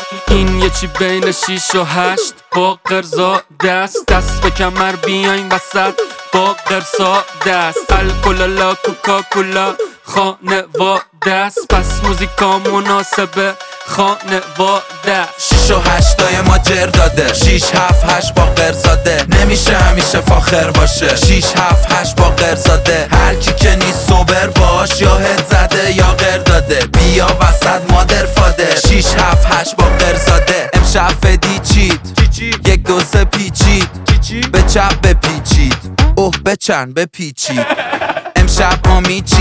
این یه چی بین 6 و 8 با قرزا دست به کمر بیاین وسط با قرصا دست الکلالا کوکاکولا خانواده است پس موزیکا مناسبه خانواده 6 و 8 ما جر داده 6 7 8 با قرزاده نمیشه همیشه فاخر باشه 6 7 8 با قرزاده هر کی که نیست سوبر باش یا هد زده یا قر داده بیا وسط مادر فاده 6 7 8 با قرزاده امشب فدی چید 1 2 3 پیچید به چپ بپیچید اوه بچن بپیچید امشب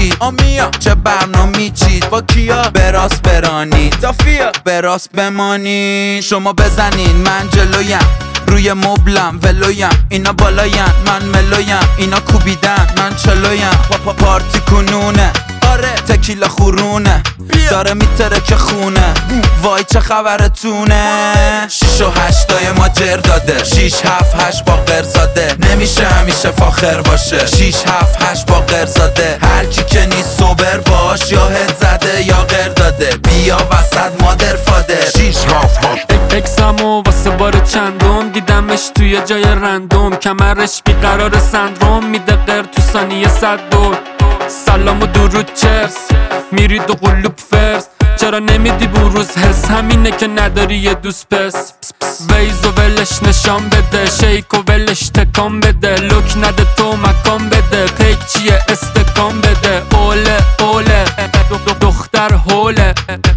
آمیا چه برنامه چید با کیا براست برانید صافیا براست بمانید شما بزنین من جلویم روی مبلم ولویم اینا بالاین من ملویم اینا کوبیدن من چلویم پارتی کنونه آره تکیلا خورونه داره میتره که خونه وای چه خبرتونه 6 و 8 ما جر داده 6 7 8 با قرزاده نمیشه همیشه فاخر باشه 6 7 8 با قرزاده هر کی که نیست سوبر باش یا هد زده یا قر داده بیا وسط مادر فاده 6 7 8 اکسامو واسه بار چندم دیدمش توی جای رندوم کمرش بیقرار سندروم میده قر تو ثانیه 100 دور سلام و درود چرس میری دو قلوب فرس چرا نمیدی بروز حس همینه که نداری یه دوست پس ویز و ولش نشان بده شیک و ولش تکان بده لوک نده تو مکان بده پیک چیه استکان بده اوله دختر هوله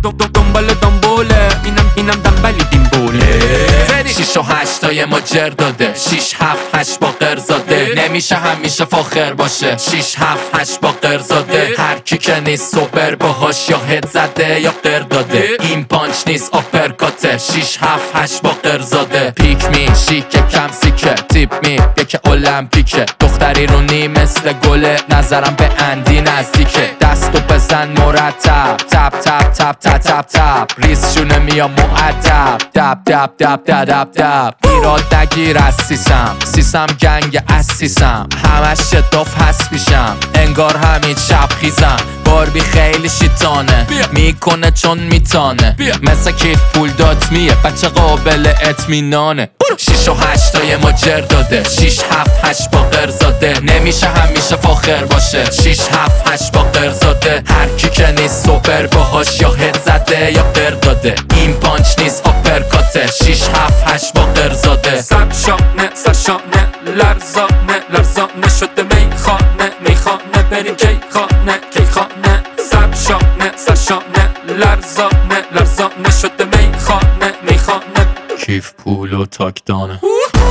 دنبال دنبوله اینم دنبالی دیمبوله 6 و 8 ما جر داده 6 7 8 با قرزاده نمیشه همیشه فاخر باشه 6 7 8 با قرزاده هر کی که نیست سوبر باهاش یا هد زده یا قر داده این پانچ نیست آپرکاته 6 7 8 با قرزاده پیک می شیک کم سیکه تیپ می که المپیکه دختری رو نی مثل گله نظرم به اندی نزدیکه دستو بزن مرتب تپ تپ تپ تپ تپ تپ ریس شونه میا معدب دب دب دب دب دب دب ایراد نگیر از سیسم گنگ اسیسم همش شداف هست میشم انگار همین شب خیزم باربی خیلی شیطانه میکنه چون میتانه مثل کیف پول داد میه بچه قابل اطمینانه 6 و 8 ما جر داده 6 7 8 با قرزاده نمیشه همیشه فاخر باشه 6 7 8 با قرزاده هر کی که نیست سوبر باهاش یا هد زده یا قر داده این پانچ نیست آپرکاته 6 7 8 با قرزاده سرشانه لرزانه شده میخانه بریم کیخانه سرشانه لرزانه شده میخانه کیف پول و تاکدانه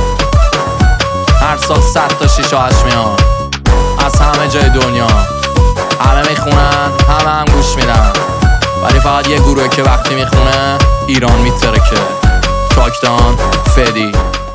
هر سال 100 تا 6 و 8 میان از همه جای دنیا همه میخونن همه هم گوش میدن ولی فقط یه گروه که وقتی میخونه ایران میترکه تاکدان فدی